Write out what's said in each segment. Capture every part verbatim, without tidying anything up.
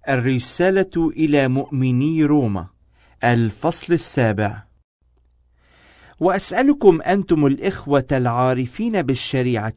الرسالة إلى مؤمني روما، الفصل السابع. وأسألكم أنتم الإخوة العارفين بالشريعة،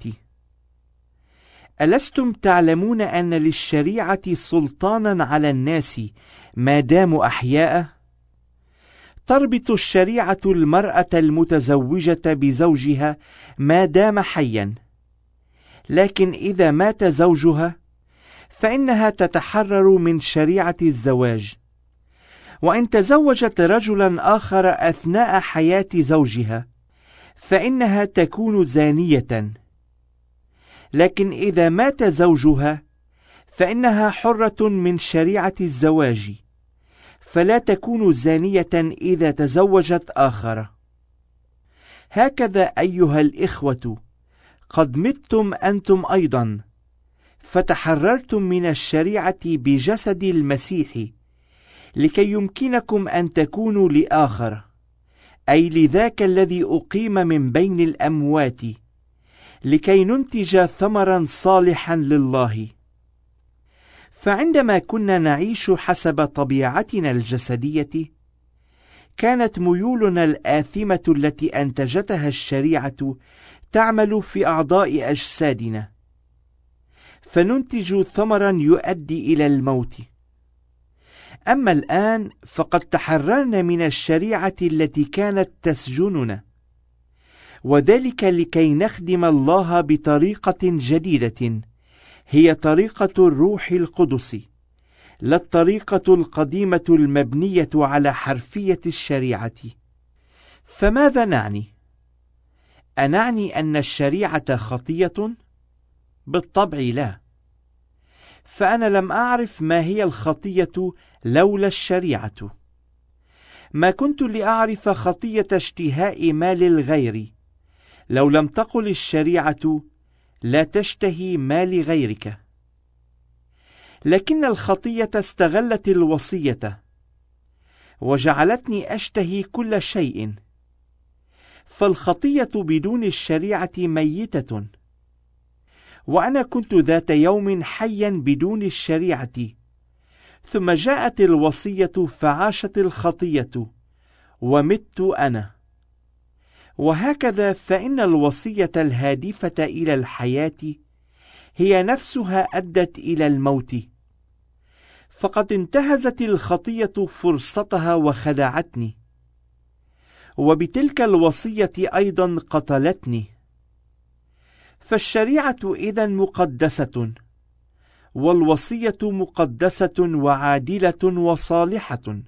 ألستم تعلمون أن للشريعة سلطانا على الناس ما داموا أحياء؟ تربط الشريعة المرأة المتزوجة بزوجها ما دام حيا، لكن إذا مات زوجها فإنها تتحرر من شريعة الزواج، وإن تزوجت رجلا آخر أثناء حياة زوجها فإنها تكون زانية، لكن إذا مات زوجها فإنها حرة من شريعة الزواج، فلا تكون زانية إذا تزوجت آخر. هكذا أيها الإخوة قد متم أنتم أيضا، فتحررتم من الشريعة بجسد المسيح، لكي يمكنكم أن تكونوا لآخر، أي لذاك الذي أقيم من بين الأموات، لكي ننتج ثمرا صالحا لله. فعندما كنا نعيش حسب طبيعتنا الجسدية، كانت ميولنا الآثمة التي أنتجتها الشريعة تعمل في أعضاء أجسادنا، فننتج ثمرا يؤدي إلى الموت. أما الآن فقد تحررنا من الشريعة التي كانت تسجننا، وذلك لكي نخدم الله بطريقة جديدة، هي طريقة الروح القدس، لا الطريقة القديمة المبنية على حرفية الشريعة. فماذا نعني؟ أنعني أن الشريعة خطية؟ بالطبع لا، فأنا لم أعرف ما هي الخطية لولا الشريعة. ما كنت لأعرف خطية اشتهاء مال الغير لو لم تقل الشريعة لا تشتهي مال غيرك. لكن الخطية استغلت الوصية وجعلتني أشتهي كل شيء، فالخطية بدون الشريعة ميتة، وأنا كنت ذات يوم حيا بدون الشريعة، ثم جاءت الوصية فعاشت الخطية ومت أنا. وهكذا فإن الوصية الهادفة إلى الحياة هي نفسها أدت إلى الموت، فقد انتهزت الخطية فرصتها وخدعتني، وبتلك الوصية أيضا قتلتني. فالشريعة إذن مقدسة، والوصية مقدسة وعادلة وصالحة.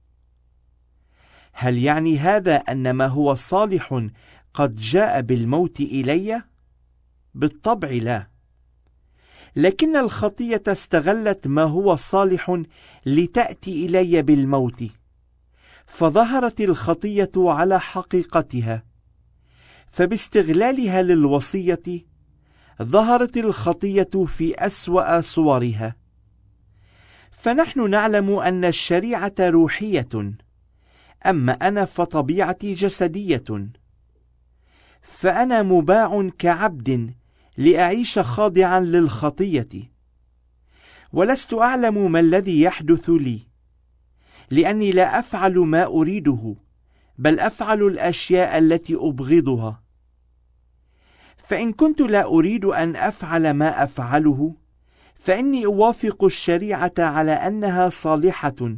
هل يعني هذا أن ما هو صالح قد جاء بالموت إلي؟ بالطبع لا، لكن الخطية استغلت ما هو صالح لتأتي إلي بالموت، فظهرت الخطية على حقيقتها، فباستغلالها للوصية ظهرت الخطية في أسوأ صورها. فنحن نعلم أن الشريعة روحية، أما أنا فطبيعتي جسدية، فأنا مباع كعبد لأعيش خاضعا للخطية، ولست أعلم ما الذي يحدث لي، لأني لا أفعل ما أريده، بل أفعل الأشياء التي أبغضها. فإن كنت لا أريد أن أفعل ما أفعله، فإني أوافق الشريعة على أنها صالحة،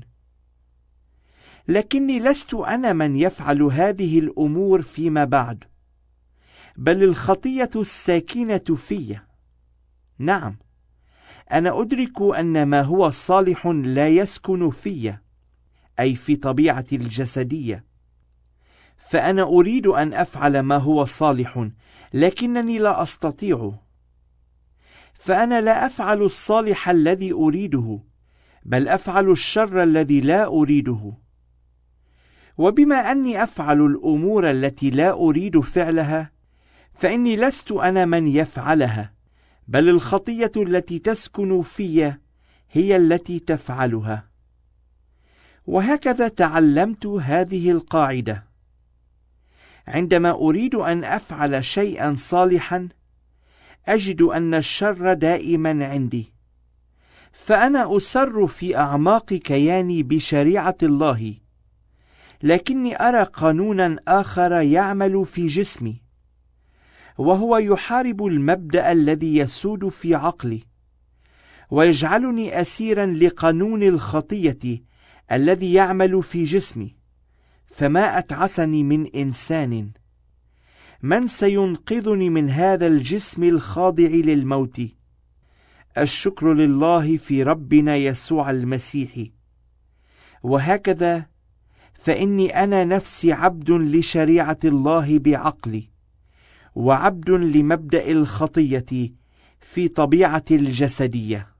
لكني لست أنا من يفعل هذه الأمور فيما بعد، بل الخطية الساكنة في. نعم، أنا أدرك أن ما هو صالح لا يسكن في، أي في طبيعتي الجسدية، فأنا أريد أن أفعل ما هو صالح، لكنني لا أستطيع. فأنا لا أفعل الصالح الذي أريده، بل أفعل الشر الذي لا أريده. وبما أني أفعل الأمور التي لا أريد فعلها، فإني لست أنا من يفعلها، بل الخطية التي تسكن في هي التي تفعلها. وهكذا تعلمت هذه القاعدة: عندما أريد أن أفعل شيئا صالحا، أجد أن الشر دائما عندي، فأنا أسر في أعماق كياني بشريعة الله، لكني أرى قانونا آخر يعمل في جسمي، وهو يحارب المبدأ الذي يسود في عقلي، ويجعلني أسيرا لقانون الخطية الذي يعمل في جسمي. فما أتعسني من إنسان! من سينقذني من هذا الجسم الخاضع للموت؟ الشكر لله في ربنا يسوع المسيح. وهكذا فإني أنا نفسي عبد لشريعة الله بعقلي، وعبد لمبدأ الخطية في طبيعة الجسدية.